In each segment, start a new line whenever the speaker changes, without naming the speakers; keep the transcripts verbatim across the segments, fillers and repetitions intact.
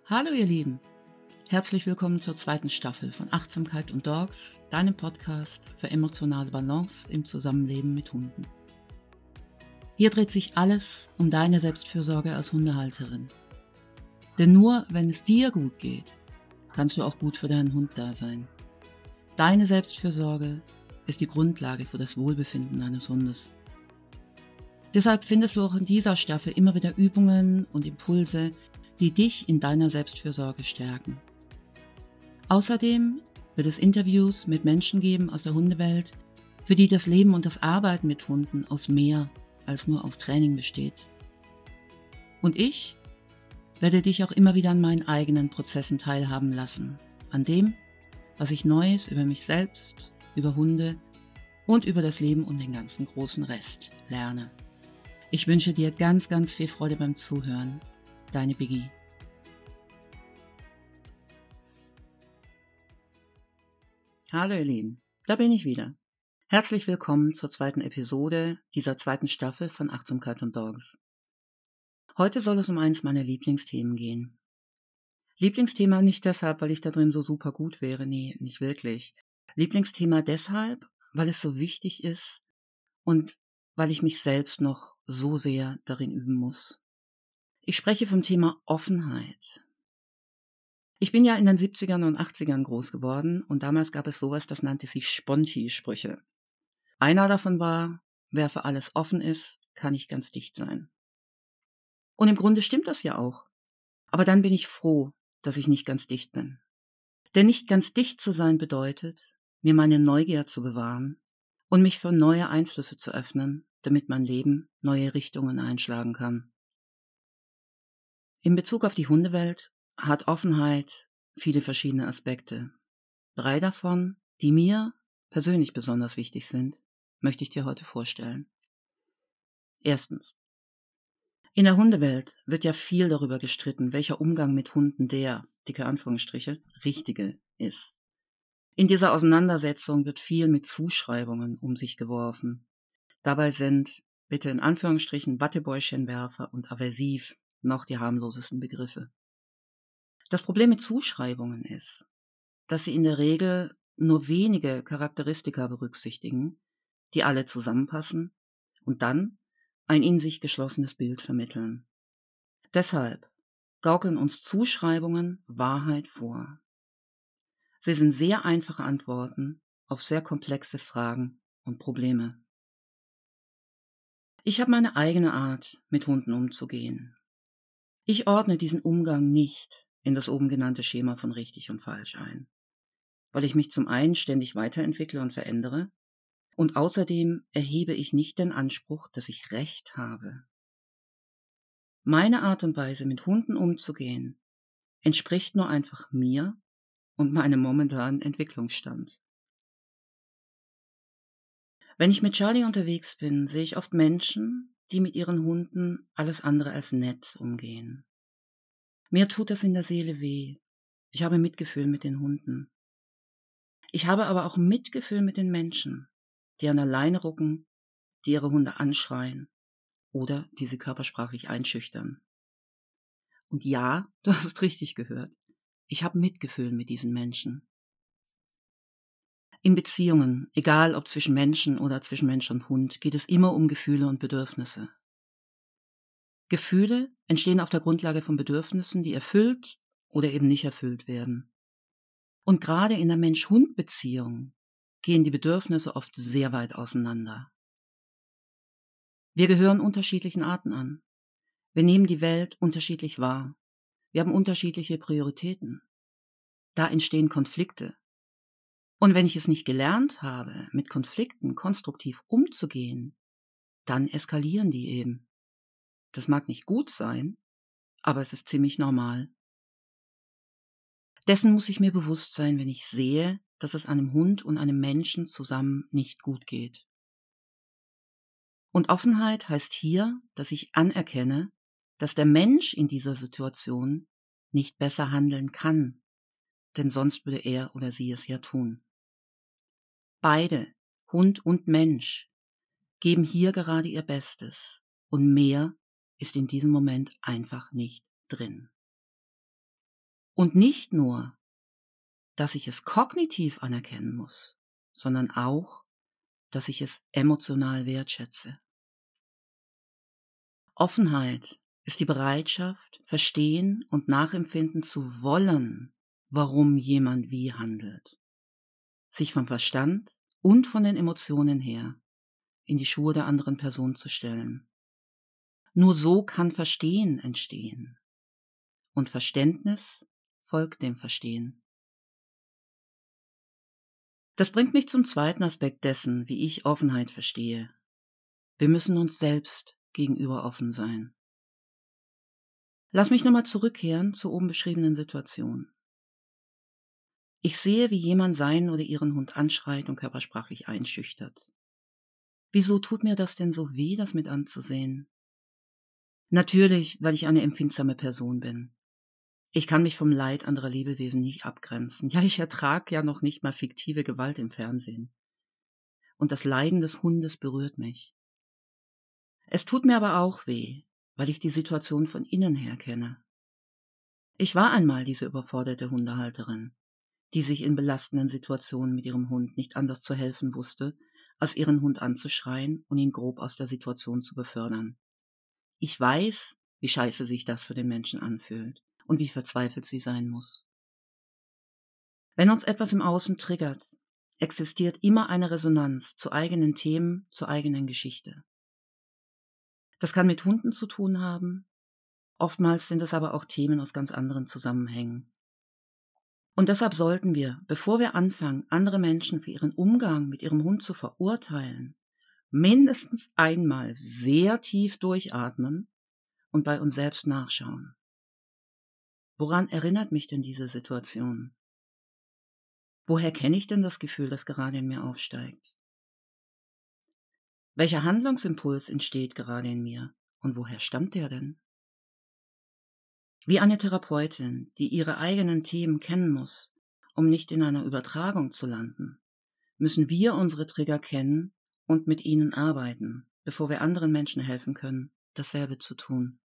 Hallo ihr Lieben, herzlich willkommen zur zweiten Staffel von Achtsamkeit und Dogs, deinem Podcast für emotionale Balance im Zusammenleben mit Hunden. Hier dreht sich alles um deine Selbstfürsorge als Hundehalterin. Denn nur wenn es dir gut geht, kannst du auch gut für deinen Hund da sein. Deine Selbstfürsorge ist die Grundlage für das Wohlbefinden deines Hundes. Deshalb findest du auch in dieser Staffel immer wieder Übungen und Impulse, die dich in deiner Selbstfürsorge stärken. Außerdem wird es Interviews mit Menschen geben aus der Hundewelt, für die das Leben und das Arbeiten mit Hunden aus mehr als nur aus Training besteht. Und ich werde dich auch immer wieder an meinen eigenen Prozessen teilhaben lassen, an dem, was ich Neues über mich selbst, über Hunde und über das Leben und den ganzen großen Rest lerne. Ich wünsche dir ganz, ganz viel Freude beim Zuhören. Deine Biggie. Hallo ihr Lieben, da bin ich wieder. Herzlich willkommen zur zweiten Episode dieser zweiten Staffel von Achtsamkeit und Dogs. Heute soll es um eines meiner Lieblingsthemen gehen. Lieblingsthema nicht deshalb, weil ich da drin so super gut wäre, nee, nicht wirklich. Lieblingsthema deshalb, weil es so wichtig ist und weil ich mich selbst noch so sehr darin üben muss. Ich spreche vom Thema Offenheit. Ich bin ja in den siebzigern und achtzigern groß geworden und damals gab es sowas, das nannte sich Sponti-Sprüche. Einer davon war, wer für alles offen ist, kann nicht ganz dicht sein. Und im Grunde stimmt das ja auch. Aber dann bin ich froh, dass ich nicht ganz dicht bin. Denn nicht ganz dicht zu sein bedeutet, mir meine Neugier zu bewahren und mich für neue Einflüsse zu öffnen, damit mein Leben neue Richtungen einschlagen kann. In Bezug auf die Hundewelt hat Offenheit viele verschiedene Aspekte. Drei davon, die mir persönlich besonders wichtig sind, möchte ich dir heute vorstellen. Erstens. In der Hundewelt wird ja viel darüber gestritten, welcher Umgang mit Hunden der, dicke Anführungsstriche, richtige ist. In dieser Auseinandersetzung wird viel mit Zuschreibungen um sich geworfen. Dabei sind, bitte in Anführungsstrichen, Wattebäuschenwerfer und aversiv noch die harmlosesten Begriffe. Das Problem mit Zuschreibungen ist, dass sie in der Regel nur wenige Charakteristika berücksichtigen, die alle zusammenpassen und dann ein in sich geschlossenes Bild vermitteln. Deshalb gaukeln uns Zuschreibungen Wahrheit vor. Sie sind sehr einfache Antworten auf sehr komplexe Fragen und Probleme. Ich habe meine eigene Art, mit Hunden umzugehen. Ich ordne diesen Umgang nicht in das oben genannte Schema von richtig und falsch ein, weil ich mich zum einen ständig weiterentwickle und verändere und außerdem erhebe ich nicht den Anspruch, dass ich Recht habe. Meine Art und Weise, mit Hunden umzugehen, entspricht nur einfach mir und meinem momentanen Entwicklungsstand. Wenn ich mit Charlie unterwegs bin, sehe ich oft Menschen, die mit ihren Hunden alles andere als nett umgehen. Mir tut das in der Seele weh. Ich habe Mitgefühl mit den Hunden. Ich habe aber auch Mitgefühl mit den Menschen, die an der Leine rucken, die ihre Hunde anschreien oder die sie körpersprachlich einschüchtern. Und ja, du hast richtig gehört. Ich habe Mitgefühl mit diesen Menschen. In Beziehungen, egal ob zwischen Menschen oder zwischen Mensch und Hund, geht es immer um Gefühle und Bedürfnisse. Gefühle entstehen auf der Grundlage von Bedürfnissen, die erfüllt oder eben nicht erfüllt werden. Und gerade in der Mensch-Hund-Beziehung gehen die Bedürfnisse oft sehr weit auseinander. Wir gehören unterschiedlichen Arten an. Wir nehmen die Welt unterschiedlich wahr. Wir haben unterschiedliche Prioritäten. Da entstehen Konflikte. Und wenn ich es nicht gelernt habe, mit Konflikten konstruktiv umzugehen, dann eskalieren die eben. Das mag nicht gut sein, aber es ist ziemlich normal. Dessen muss ich mir bewusst sein, wenn ich sehe, dass es einem Hund und einem Menschen zusammen nicht gut geht. Und Offenheit heißt hier, dass ich anerkenne, dass der Mensch in dieser Situation nicht besser handeln kann, denn sonst würde er oder sie es ja tun. Beide, Hund und Mensch, geben hier gerade ihr Bestes und mehr ist in diesem Moment einfach nicht drin. Und nicht nur, dass ich es kognitiv anerkennen muss, sondern auch, dass ich es emotional wertschätze. Offenheit ist die Bereitschaft, verstehen und nachempfinden zu wollen, warum jemand wie handelt. Sich vom Verstand und von den Emotionen her in die Schuhe der anderen Person zu stellen. Nur so kann Verstehen entstehen. Und Verständnis folgt dem Verstehen. Das bringt mich zum zweiten Aspekt dessen, wie ich Offenheit verstehe. Wir müssen uns selbst gegenüber offen sein. Lass mich nochmal zurückkehren zur oben beschriebenen Situation. Ich sehe, wie jemand seinen oder ihren Hund anschreit und körpersprachlich einschüchtert. Wieso tut mir das denn so weh, das mit anzusehen? Natürlich, weil ich eine empfindsame Person bin. Ich kann mich vom Leid anderer Lebewesen nicht abgrenzen. Ja, ich ertrage ja noch nicht mal fiktive Gewalt im Fernsehen. Und das Leiden des Hundes berührt mich. Es tut mir aber auch weh, weil ich die Situation von innen her kenne. Ich war einmal diese überforderte Hundehalterin, die sich in belastenden Situationen mit ihrem Hund nicht anders zu helfen wusste, als ihren Hund anzuschreien und ihn grob aus der Situation zu befördern. Ich weiß, wie scheiße sich das für den Menschen anfühlt und wie verzweifelt sie sein muss. Wenn uns etwas im Außen triggert, existiert immer eine Resonanz zu eigenen Themen, zur eigenen Geschichte. Das kann mit Hunden zu tun haben, oftmals sind es aber auch Themen aus ganz anderen Zusammenhängen. Und deshalb sollten wir, bevor wir anfangen, andere Menschen für ihren Umgang mit ihrem Hund zu verurteilen, mindestens einmal sehr tief durchatmen und bei uns selbst nachschauen. Woran erinnert mich denn diese Situation? Woher kenne ich denn das Gefühl, das gerade in mir aufsteigt? Welcher Handlungsimpuls entsteht gerade in mir und woher stammt der denn? Wie eine Therapeutin, die ihre eigenen Themen kennen muss, um nicht in einer Übertragung zu landen, müssen wir unsere Trigger kennen und mit ihnen arbeiten, bevor wir anderen Menschen helfen können, dasselbe zu tun.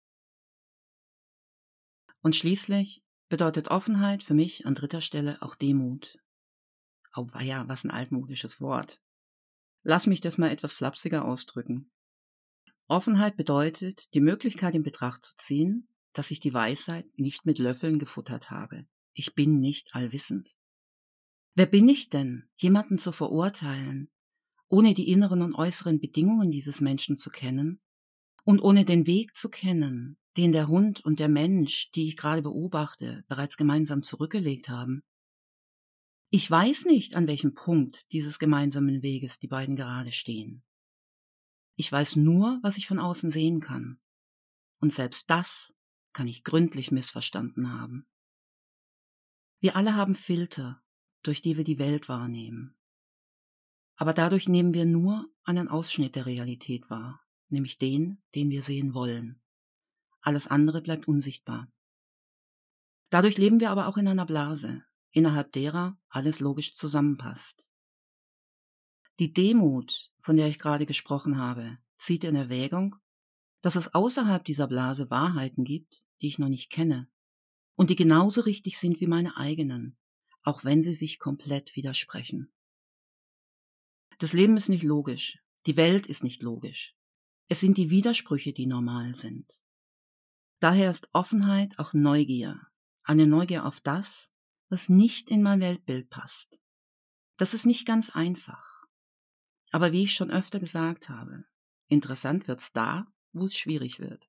Und schließlich bedeutet Offenheit für mich an dritter Stelle auch Demut. Auweia, was ein altmodisches Wort. Lass mich das mal etwas flapsiger ausdrücken. Offenheit bedeutet, die Möglichkeit in Betracht zu ziehen, dass ich die Weisheit nicht mit Löffeln gefuttert habe. Ich bin nicht allwissend. Wer bin ich denn, jemanden zu verurteilen, ohne die inneren und äußeren Bedingungen dieses Menschen zu kennen und ohne den Weg zu kennen, den der Hund und der Mensch, die ich gerade beobachte, bereits gemeinsam zurückgelegt haben? Ich weiß nicht, an welchem Punkt dieses gemeinsamen Weges die beiden gerade stehen. Ich weiß nur, was ich von außen sehen kann. Und selbst das kann ich gründlich missverstanden haben. Wir alle haben Filter, durch die wir die Welt wahrnehmen. Aber dadurch nehmen wir nur einen Ausschnitt der Realität wahr, nämlich den, den wir sehen wollen. Alles andere bleibt unsichtbar. Dadurch leben wir aber auch in einer Blase, innerhalb derer alles logisch zusammenpasst. Die Demut, von der ich gerade gesprochen habe, zieht in Erwägung, dass es außerhalb dieser Blase Wahrheiten gibt, die ich noch nicht kenne und die genauso richtig sind wie meine eigenen, auch wenn sie sich komplett widersprechen. Das Leben ist nicht logisch, die Welt ist nicht logisch. Es sind die Widersprüche, die normal sind. Daher ist Offenheit auch Neugier, eine Neugier auf das, was nicht in mein Weltbild passt. Das ist nicht ganz einfach. Aber wie ich schon öfter gesagt habe, interessant wird's da, wo es schwierig wird.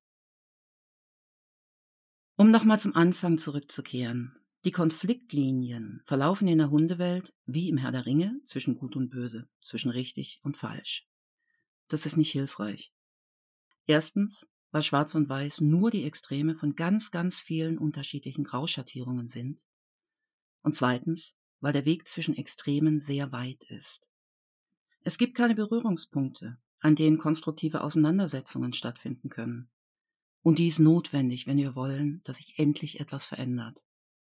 Um nochmal zum Anfang zurückzukehren. Die Konfliktlinien verlaufen in der Hundewelt wie im Herr der Ringe zwischen Gut und Böse, zwischen richtig und falsch. Das ist nicht hilfreich. Erstens, weil Schwarz und Weiß nur die Extreme von ganz, ganz vielen unterschiedlichen Grauschattierungen sind. Und zweitens, weil der Weg zwischen Extremen sehr weit ist. Es gibt keine Berührungspunkte, an denen konstruktive Auseinandersetzungen stattfinden können. Und die ist notwendig, wenn wir wollen, dass sich endlich etwas verändert.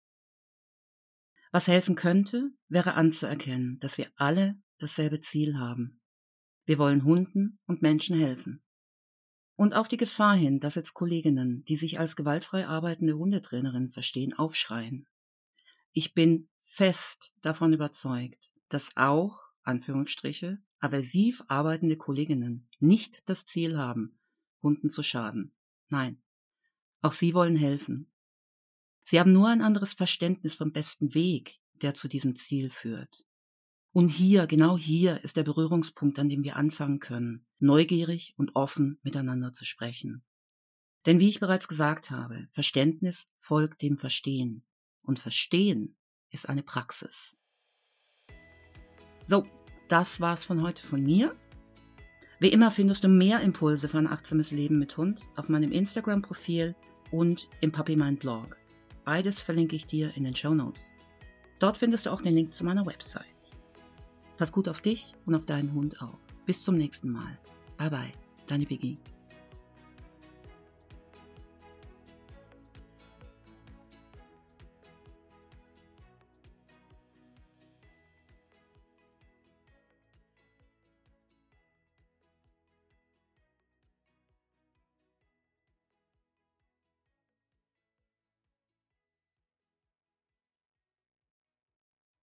Was helfen könnte, wäre anzuerkennen, dass wir alle dasselbe Ziel haben. Wir wollen Hunden und Menschen helfen. Und auf die Gefahr hin, dass jetzt Kolleginnen, die sich als gewaltfrei arbeitende Hundetrainerin verstehen, aufschreien. Ich bin fest davon überzeugt, dass auch, Anführungsstriche, aversiv arbeitende Kolleginnen nicht das Ziel haben, Hunden zu schaden. Nein, auch sie wollen helfen. Sie haben nur ein anderes Verständnis vom besten Weg, der zu diesem Ziel führt. Und hier, genau hier, ist der Berührungspunkt, an dem wir anfangen können, neugierig und offen miteinander zu sprechen. Denn wie ich bereits gesagt habe, Verständnis folgt dem Verstehen. Und Verstehen ist eine Praxis. So, das war's von heute von mir. Wie immer findest du mehr Impulse für ein achtsames Leben mit Hund auf meinem Instagram-Profil und im Puppy Mind Blog. Beides verlinke ich dir in den Shownotes. Dort findest du auch den Link zu meiner Website. Pass gut auf dich und auf deinen Hund auf. Bis zum nächsten Mal. Bye bye, deine Biggie.